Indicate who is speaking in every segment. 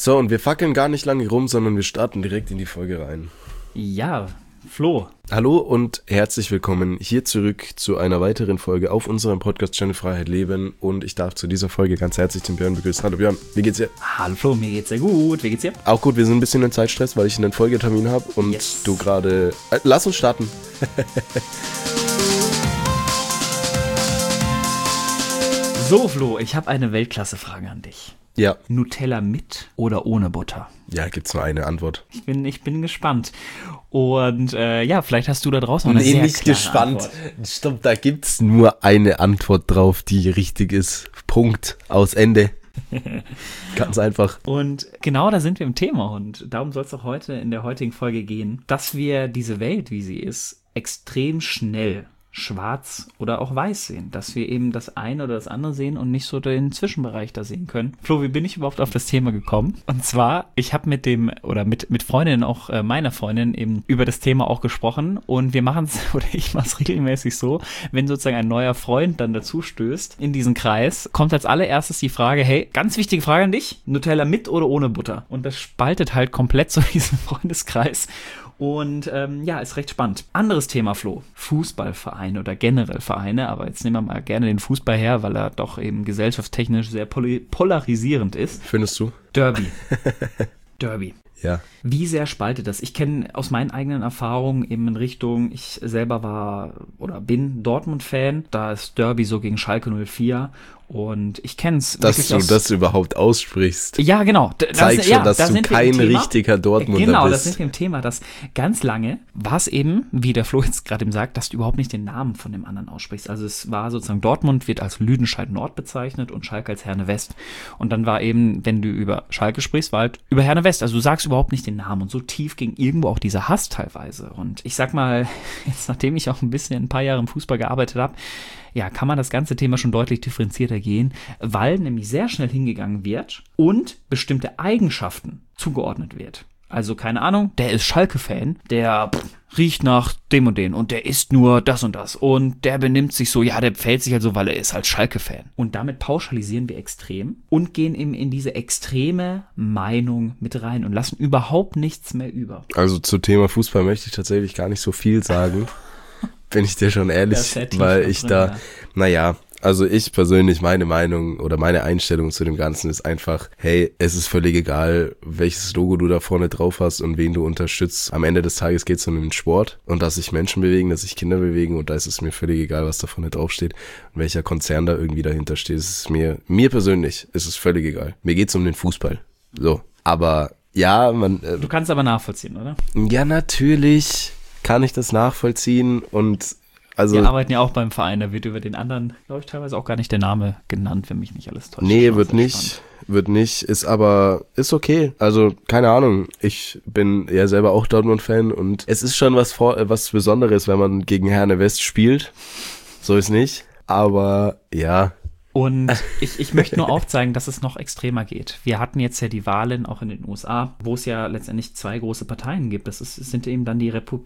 Speaker 1: So, und wir fackeln gar nicht lange rum, sondern wir starten direkt in die Folge rein.
Speaker 2: Ja, Flo.
Speaker 1: Hallo und herzlich willkommen hier zurück zu einer weiteren Folge auf unserem Podcast-Channel Freiheit Leben. Und ich darf zu dieser Folge ganz herzlich den Björn begrüßen. Hallo Björn, wie geht's dir?
Speaker 2: Hallo Flo, mir geht's sehr gut. Wie geht's dir?
Speaker 1: Auch gut, wir sind ein bisschen in Zeitstress, weil ich einen Folgetermin habe und du gerade... lass uns starten.
Speaker 2: So Flo, ich habe eine Weltklasse-Frage an dich.
Speaker 1: Ja.
Speaker 2: Nutella mit oder ohne Butter?
Speaker 1: Ja, gibt's nur eine Antwort.
Speaker 2: Ich bin gespannt. Und vielleicht hast du da draußen noch eine sehr
Speaker 1: nicht
Speaker 2: klare
Speaker 1: gespannt.
Speaker 2: Antwort.
Speaker 1: Stopp, da gibt's nur eine Antwort drauf, die richtig ist. Punkt. Aus Ende. Ganz einfach.
Speaker 2: Und genau da sind wir im Thema und darum soll es auch heute in der heutigen Folge gehen, dass wir diese Welt, wie sie ist, extrem schnell schwarz oder auch weiß sehen, dass wir eben das eine oder das andere sehen und nicht so den Zwischenbereich da sehen können. Flo, wie bin ich überhaupt auf das Thema gekommen? Und zwar, ich habe mit Freundinnen, auch meiner Freundin, eben über das Thema auch gesprochen und wir machen es, oder ich mache es regelmäßig so, wenn sozusagen ein neuer Freund dann dazu stößt in diesen Kreis, kommt als allererstes die Frage, hey, ganz wichtige Frage an dich, Nutella mit oder ohne Butter? Und das spaltet halt komplett so diesen Freundeskreis. Und ist recht spannend. Anderes Thema, Flo. Fußballvereine oder generell Vereine, aber jetzt nehmen wir mal gerne den Fußball her, weil er doch eben gesellschaftstechnisch sehr polarisierend ist.
Speaker 1: Findest du?
Speaker 2: Derby. Derby.
Speaker 1: Ja.
Speaker 2: Wie sehr spaltet das? Ich kenne aus meinen eigenen Erfahrungen eben in Richtung, ich selber war oder bin Dortmund-Fan, da ist Derby so gegen Schalke 04 und ich kenne es.
Speaker 1: Dass du das überhaupt aussprichst.
Speaker 2: Ja, genau.
Speaker 1: Zeigt schon, dass du kein richtiger Dortmunder bist.
Speaker 2: Genau, das sind wir im Thema, dass ganz lange war es eben, wie der Flo jetzt gerade eben sagt, dass du überhaupt nicht den Namen von dem anderen aussprichst. Also es war sozusagen, Dortmund wird als Lüdenscheid Nord bezeichnet und Schalke als Herne West. Und dann war eben, wenn du über Schalke sprichst, war halt über Herne West. Also du sagst überhaupt nicht den Namen. Und so tief ging irgendwo auch dieser Hass teilweise. Und ich sag mal, jetzt nachdem ich auch ein paar Jahre im Fußball gearbeitet habe, ja, kann man das ganze Thema schon deutlich differenzierter gehen, weil nämlich sehr schnell hingegangen wird und bestimmte Eigenschaften zugeordnet wird. Also, keine Ahnung, der ist Schalke-Fan, der riecht nach dem und den und der isst nur das und das und der benimmt sich so, ja, der verhält sich halt so, weil er ist halt Schalke-Fan. Und damit pauschalisieren wir extrem und gehen eben in diese extreme Meinung mit rein und lassen überhaupt nichts mehr über.
Speaker 1: Also zu Thema Fußball möchte ich tatsächlich gar nicht so viel sagen. Bin ich dir schon ehrlich, weil ich da, also ich persönlich, meine Meinung oder meine Einstellung zu dem Ganzen ist einfach, hey, es ist völlig egal, welches Logo du da vorne drauf hast und wen du unterstützt. Am Ende des Tages geht es um den Sport und dass sich Menschen bewegen, dass sich Kinder bewegen und da ist es mir völlig egal, was da vorne draufsteht und welcher Konzern da irgendwie dahinter steht. Es ist mir persönlich ist es völlig egal. Mir geht's um den Fußball. So, aber ja,
Speaker 2: du kannst aber nachvollziehen, oder?
Speaker 1: Ja, natürlich kann ich das nachvollziehen und also...
Speaker 2: Wir arbeiten ja auch beim Verein, da wird über den anderen, glaube ich, teilweise auch gar nicht der Name genannt, wenn mich nicht alles täuscht.
Speaker 1: Nee, wird nicht, ist okay. Also, keine Ahnung, ich bin ja selber auch Dortmund-Fan und es ist schon was Besonderes, wenn man gegen Herne West spielt. So ist nicht, aber ja...
Speaker 2: Und ich möchte nur aufzeigen, dass es noch extremer geht. Wir hatten jetzt ja die Wahlen auch in den USA, wo es ja letztendlich zwei große Parteien gibt. Sind eben dann die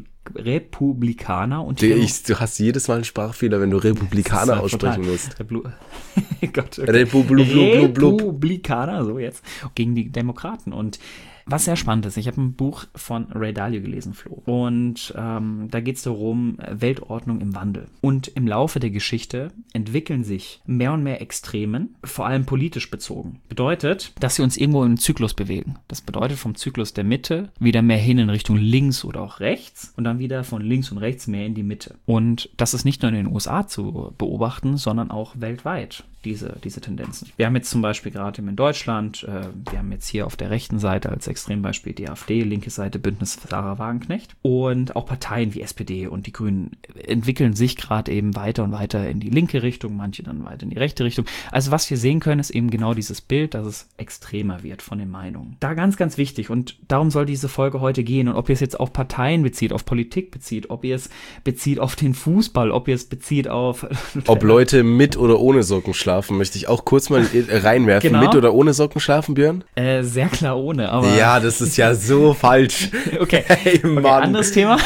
Speaker 2: Republikaner und die
Speaker 1: du hast jedes Mal einen Sprachfehler, wenn du Republikaner aussprechen musst.
Speaker 2: Gott, okay. Republikaner, so jetzt, gegen die Demokraten. Und was sehr spannend ist, ich habe ein Buch von Ray Dalio gelesen, Flo. Und da geht es darum, Weltordnung im Wandel. Und im Laufe der Geschichte entwickeln sich mehr und mehr Extremen, vor allem politisch bezogen. Bedeutet, dass wir uns irgendwo im Zyklus bewegen. Das bedeutet vom Zyklus der Mitte wieder mehr hin in Richtung links oder auch rechts und dann wieder von links und rechts mehr in die Mitte. Und das ist nicht nur in den USA zu beobachten, sondern auch weltweit. Diese Tendenzen. Wir haben jetzt zum Beispiel gerade in Deutschland, wir haben jetzt hier auf der rechten Seite als Extrembeispiel die AfD, linke Seite Bündnis Sarah Wagenknecht und auch Parteien wie SPD und die Grünen entwickeln sich gerade eben weiter und weiter in die linke Richtung, manche dann weiter in die rechte Richtung. Also was wir sehen können, ist eben genau dieses Bild, dass es extremer wird von den Meinungen. Da ganz, ganz wichtig und darum soll diese Folge heute gehen und ob ihr es jetzt auf Parteien bezieht, auf Politik bezieht, ob ihr es bezieht auf den Fußball, ob ihr es bezieht auf...
Speaker 1: Ob Leute mit oder ohne Socken schlafen, möchte ich auch kurz mal reinwerfen. Genau. Mit oder ohne Socken schlafen, Björn?
Speaker 2: Sehr klar ohne, aber...
Speaker 1: Ja, das ist ja so falsch.
Speaker 2: Okay, hey, Mann. Okay, anderes Thema.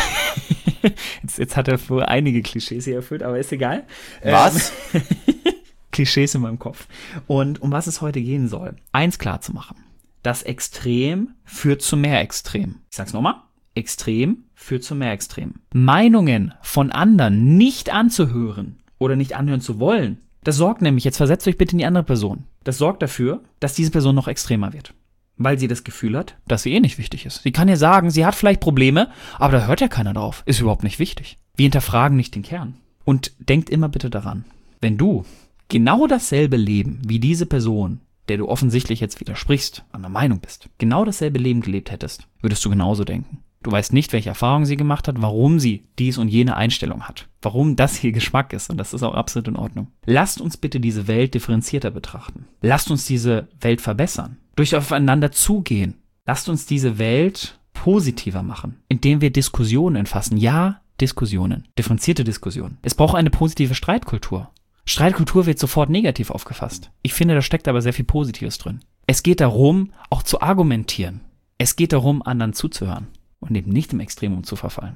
Speaker 2: Jetzt hat er wohl einige Klischees hier erfüllt, aber ist egal.
Speaker 1: Was?
Speaker 2: Klischees in meinem Kopf. Und um was es heute gehen soll, eins klar zu machen. das Extrem führt zu mehr Extrem. Ich sag's nochmal. Extrem führt zu mehr Extrem. Meinungen von anderen nicht anzuhören oder nicht anhören zu wollen, das sorgt nämlich, jetzt versetzt euch bitte in die andere Person, das sorgt dafür, dass diese Person noch extremer wird. Weil sie das Gefühl hat, dass sie nicht wichtig ist. Sie kann ja sagen, sie hat vielleicht Probleme, aber da hört ja keiner drauf. Ist überhaupt nicht wichtig. Wir hinterfragen nicht den Kern. Und denkt immer bitte daran, wenn du genau dasselbe Leben wie diese Person, der du offensichtlich jetzt widersprichst, an der Meinung bist, genau dasselbe Leben gelebt hättest, würdest du genauso denken. Du weißt nicht, welche Erfahrungen sie gemacht hat, warum sie dies und jene Einstellung hat, warum das hier Geschmack ist, und das ist auch absolut in Ordnung. Lasst uns bitte diese Welt differenzierter betrachten. Lasst uns diese Welt verbessern, durch aufeinander zugehen. Lasst uns diese Welt positiver machen, indem wir Diskussionen entfassen. Ja, Diskussionen, differenzierte Diskussionen. Es braucht eine positive Streitkultur. Streitkultur wird sofort negativ aufgefasst. Ich finde, da steckt aber sehr viel Positives drin. Es geht darum, auch zu argumentieren. Es geht darum, anderen zuzuhören. Und eben nicht im Extremum zu verfallen.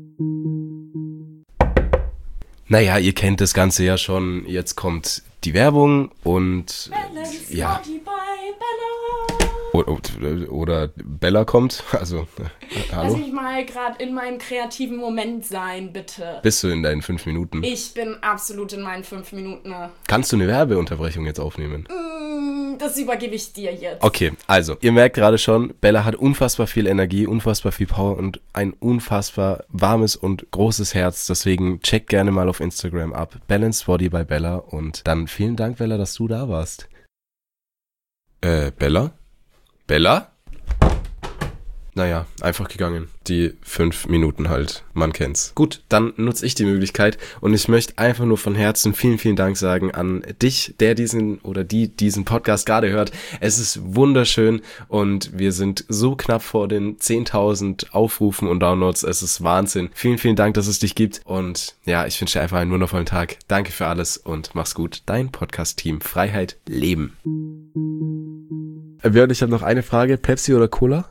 Speaker 1: Naja, ihr kennt das Ganze ja schon. Jetzt kommt die Werbung und ja. Oder Bella kommt. Also, hallo.
Speaker 3: Lass mich mal gerade in meinem kreativen Moment sein, bitte.
Speaker 1: Bist du in deinen 5 Minuten?
Speaker 3: Ich bin absolut in meinen 5 Minuten.
Speaker 1: Kannst du eine Werbeunterbrechung jetzt aufnehmen?
Speaker 3: Das übergebe ich dir jetzt.
Speaker 1: Okay, also, ihr merkt gerade schon, Bella hat unfassbar viel Energie, unfassbar viel Power und ein unfassbar warmes und großes Herz. Deswegen checkt gerne mal auf Instagram ab. Balanced Body by Bella. Und dann vielen Dank, Bella, dass du da warst. Bella? Bella? Naja, einfach gegangen. Die 5 Minuten halt, man kennt's. Gut, dann nutze ich die Möglichkeit und ich möchte einfach nur von Herzen vielen, vielen Dank sagen an dich, der diesen Podcast gerade hört. Es ist wunderschön und wir sind so knapp vor den 10.000 Aufrufen und Downloads. Es ist Wahnsinn. Vielen, vielen Dank, dass es dich gibt und ja, ich wünsche dir einfach einen wundervollen Tag. Danke für alles und mach's gut. Dein Podcast-Team Freiheit Leben. Björn, ich habe noch eine Frage. Pepsi oder Cola?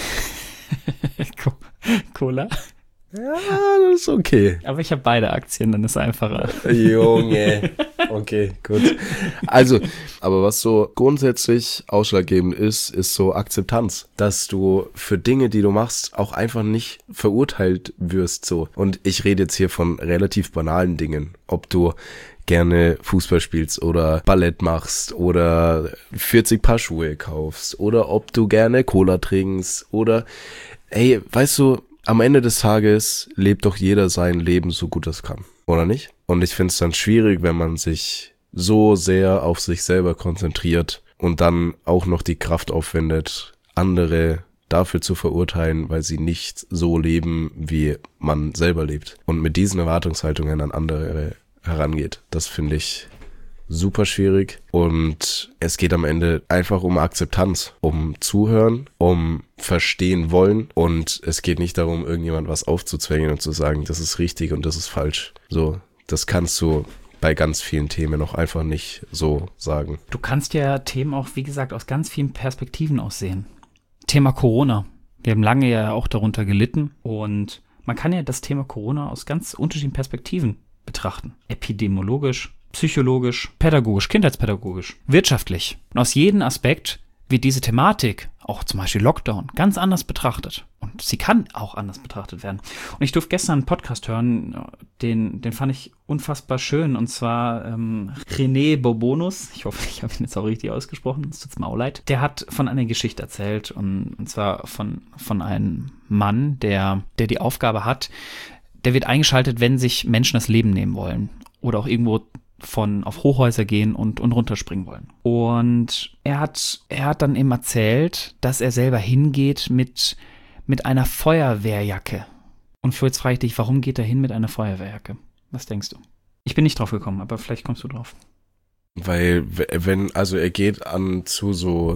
Speaker 2: Cola?
Speaker 1: Ja, das ist okay.
Speaker 2: Aber ich habe beide Aktien, dann ist es einfacher.
Speaker 1: Junge. Okay, gut. Also, aber was so grundsätzlich ausschlaggebend ist so Akzeptanz. Dass du für Dinge, die du machst, auch einfach nicht verurteilt wirst so. Und ich rede jetzt hier von relativ banalen Dingen. Ob du gerne Fußball spielst oder Ballett machst oder 40 Paar Schuhe kaufst oder ob du gerne Cola trinkst oder, ey, weißt du, am Ende des Tages lebt doch jeder sein Leben so gut es kann, oder nicht? Und ich finde es dann schwierig, wenn man sich so sehr auf sich selber konzentriert und dann auch noch die Kraft aufwendet, andere dafür zu verurteilen, weil sie nicht so leben, wie man selber lebt. Und mit diesen Erwartungshaltungen an andere herangeht. Das finde ich super schwierig und es geht am Ende einfach um Akzeptanz, um Zuhören, um verstehen wollen und es geht nicht darum, irgendjemand was aufzuzwängen und zu sagen, das ist richtig und das ist falsch. So, das kannst du bei ganz vielen Themen noch einfach nicht so sagen.
Speaker 2: Du kannst ja Themen auch, wie gesagt, aus ganz vielen Perspektiven aussehen. Thema Corona. Wir haben lange ja auch darunter gelitten und man kann ja das Thema Corona aus ganz unterschiedlichen Perspektiven betrachten. Epidemiologisch, psychologisch, pädagogisch, kindheitspädagogisch, wirtschaftlich. Und aus jedem Aspekt wird diese Thematik, auch zum Beispiel Lockdown, ganz anders betrachtet. Und sie kann auch anders betrachtet werden. Und ich durfte gestern einen Podcast hören, den fand ich unfassbar schön. Und zwar René Bourbonus, ich hoffe, ich habe ihn jetzt auch richtig ausgesprochen, es tut mir auch leid. Der hat von einer Geschichte erzählt. Und zwar von einem Mann, der die Aufgabe hat, der wird eingeschaltet, wenn sich Menschen das Leben nehmen wollen oder auch irgendwo auf Hochhäuser gehen und runterspringen wollen. Und er hat dann eben erzählt, dass er selber hingeht mit einer Feuerwehrjacke. Und jetzt frage ich dich, warum geht er hin mit einer Feuerwehrjacke? Was denkst du? Ich bin nicht drauf gekommen, aber vielleicht kommst du drauf.
Speaker 1: Weil, er geht zu so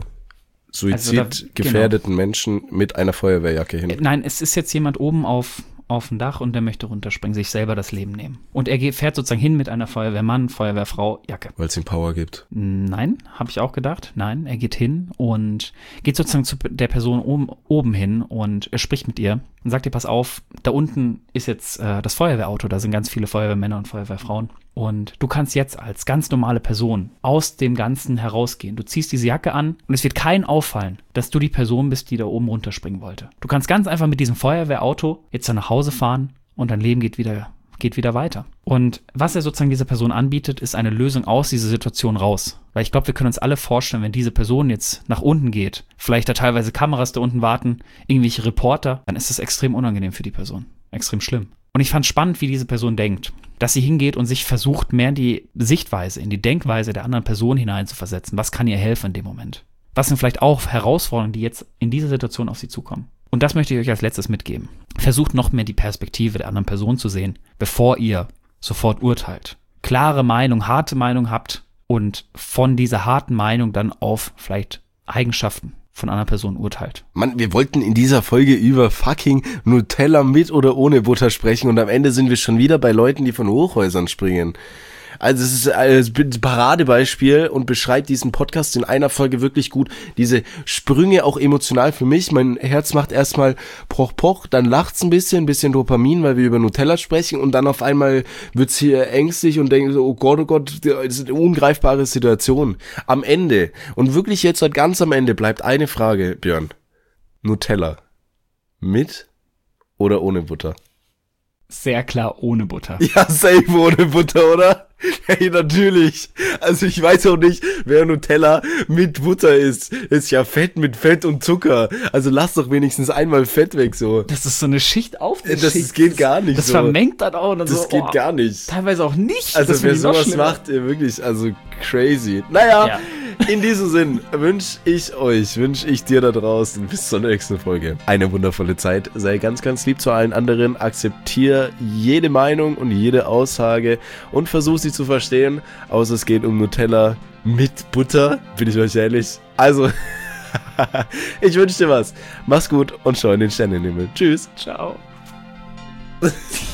Speaker 1: suizidgefährdeten Menschen mit einer Feuerwehrjacke hin.
Speaker 2: Nein, es ist jetzt jemand oben auf dem Dach und der möchte runterspringen, sich selber das Leben nehmen. Und er fährt sozusagen hin mit einer Feuerwehrmann, Feuerwehrfrau, Jacke.
Speaker 1: Weil es ihm Power gibt?
Speaker 2: Nein, habe ich auch gedacht. Nein, er geht hin und geht sozusagen zu der Person oben hin und er spricht mit ihr und sagt ihr, pass auf, da unten ist jetzt das Feuerwehrauto, da sind ganz viele Feuerwehrmänner und Feuerwehrfrauen. Und du kannst jetzt als ganz normale Person aus dem Ganzen herausgehen. Du ziehst diese Jacke an und es wird keinen auffallen, dass du die Person bist, die da oben runterspringen wollte. Du kannst ganz einfach mit diesem Feuerwehrauto jetzt dann nach Hause fahren und dein Leben geht wieder weiter. Und was er sozusagen dieser Person anbietet, ist eine Lösung aus dieser Situation raus. Weil ich glaube, wir können uns alle vorstellen, wenn diese Person jetzt nach unten geht, vielleicht da teilweise Kameras da unten warten, irgendwelche Reporter, dann ist das extrem unangenehm für die Person. Extrem schlimm. Und ich fand spannend, wie diese Person denkt. Dass sie hingeht und sich versucht, mehr in die Sichtweise, in die Denkweise der anderen Person hineinzuversetzen. Was kann ihr helfen in dem Moment? Was sind vielleicht auch Herausforderungen, die jetzt in dieser Situation auf sie zukommen? Und das möchte ich euch als letztes mitgeben. Versucht noch mehr die Perspektive der anderen Person zu sehen, bevor ihr sofort urteilt. Klare Meinung, harte Meinung habt und von dieser harten Meinung dann auf vielleicht Eigenschaften von einer Person urteilt.
Speaker 1: Mann, wir wollten in dieser Folge über fucking Nutella mit oder ohne Butter sprechen und am Ende sind wir schon wieder bei Leuten, die von Hochhäusern springen. Also es ist ein Paradebeispiel und beschreibt diesen Podcast in einer Folge wirklich gut. Diese Sprünge auch emotional für mich. Mein Herz macht erstmal Poch, Poch, dann lacht's ein bisschen Dopamin, weil wir über Nutella sprechen und dann auf einmal wird's hier ängstlich und denkt so, oh Gott, das ist eine ungreifbare Situation. Am Ende und wirklich jetzt ganz am Ende bleibt eine Frage, Björn. Nutella. Mit oder ohne Butter?
Speaker 2: Sehr klar ohne Butter.
Speaker 1: Ja, safe ohne Butter, oder? Hey, natürlich. Also ich weiß auch nicht, wer Nutella mit Butter isst. Ist ja Fett mit Fett und Zucker. Also lass doch wenigstens einmal Fett weg, so.
Speaker 2: Das ist so eine Schicht auf die
Speaker 1: Das
Speaker 2: Schicht.
Speaker 1: Geht gar nicht
Speaker 2: das
Speaker 1: so.
Speaker 2: Das vermengt dann auch. Und
Speaker 1: das
Speaker 2: so,
Speaker 1: geht gar nicht.
Speaker 2: Teilweise auch nicht.
Speaker 1: Also wer sowas macht, wirklich, also crazy. Naja, ja. In diesem Sinn wünsche ich dir da draußen bis zur nächsten Folge eine wundervolle Zeit. Sei ganz, ganz lieb zu allen anderen. Akzeptiere jede Meinung und jede Aussage und versuch sie zu verstehen. Außer es geht um Nutella mit Butter, bin ich euch ehrlich. Also, ich wünsche dir was. Mach's gut und schau in den Sternenhimmel. Tschüss.
Speaker 2: Ciao.